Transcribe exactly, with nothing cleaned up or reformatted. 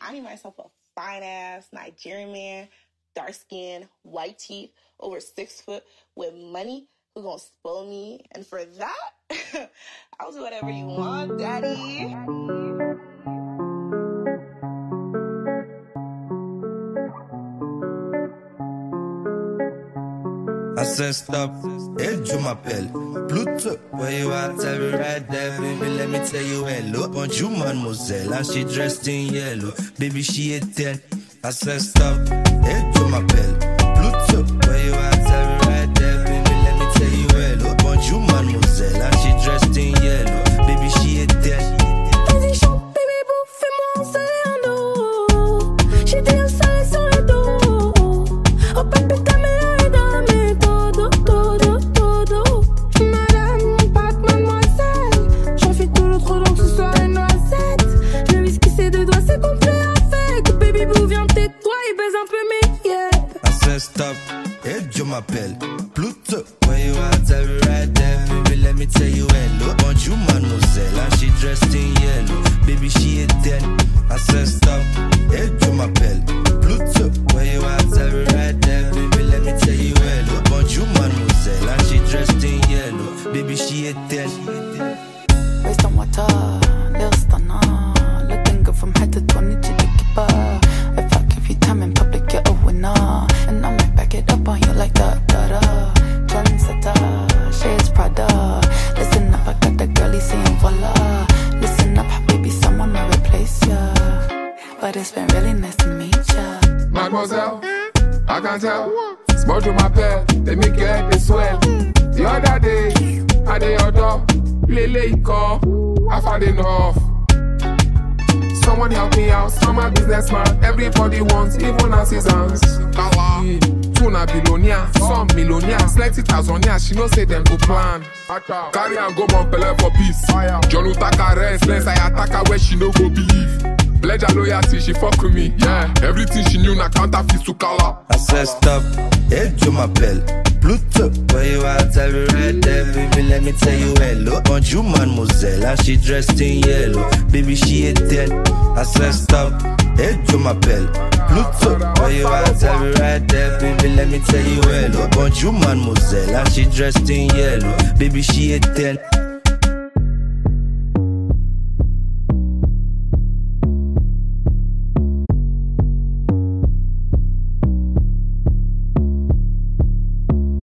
I need myself a fine-ass Nigerian man, dark-skinned, white teeth, over six foot, with money, who's gonna spoil me. And for that, I'll do whatever you want, daddy. I said stop, hey, je m'appelle Pluto. Where you at? Tell me right there, baby, let me tell you hello. Bonjour, mademoiselle, and she dressed in yellow. Baby, she a ten. I said stop, hey, je m'appelle Pluto. Where you at? Tell me right there, baby, let me tell you hello. Bonjour, mademoiselle, and she dressed in yellow. Baby, she a ten. Vas-y, chante, baby, boo, fais-moi un soleil. J'ai dit un soleil sur le dos. Oh, papita, me la dame, todo, todo, todo. Madame, mon pack, mademoiselle. J'en fais tout le trop long que ce soit une noisette. Le whisky, c'est deux doigts, c'est complet avec. Baby, boo, viens, tais-toi et baise un peu mes yeux. I said stop, hey, je m'appelle Pluto. Where you at? Tell me right there, baby, let me tell you hello. Bonjour, mademoiselle, and she dressed in yellow. Baby, she a ten. I said stop, hey, je m'appelle Pluto. Where you at? Tell me right there, baby, let me tell you hello. Bonjour, mademoiselle, and she dressed in yellow. Baby, she a ten. Waste on water, little stunner. Looking good from head to toe, need you to keep up. If I give you time in public, you're a winner. And I might back it up on you like da da da. Trendsetter, shades Prada. Listen up, I got the girlie saying voila. Listen up, baby, someone will replace ya. But it's been really nice to meet ya. Mademoiselle, I can tell. Smudge to my pair, they make your head they swell. The other day, I did your door. Lele, call. I found enough. Someone help me out, I'm a businessman. Everybody wants, even assistance. Yeah. Tuna billionaire, some millionaires, plenty thousandaires. She know say them go plan. Carry and go Montpellier for peace. John Utaka rest, less I attack her where she no go believe. Pledge her loyalty, she fuck with me. Yeah, everything she knew, na counterfeit to color. I said stop, hey, je m'appelle Pluto. Where you at? Tell me right there, baby, let me tell you hello. Bonjour, mademoiselle, and she dressed in yellow. Baby, she a ten. I said stop, hey, je m'appelle Pluto. Where you at? Tell me right there, baby, let me tell you hello. Bonjour, mademoiselle, and she dressed in yellow. Baby, she a ten.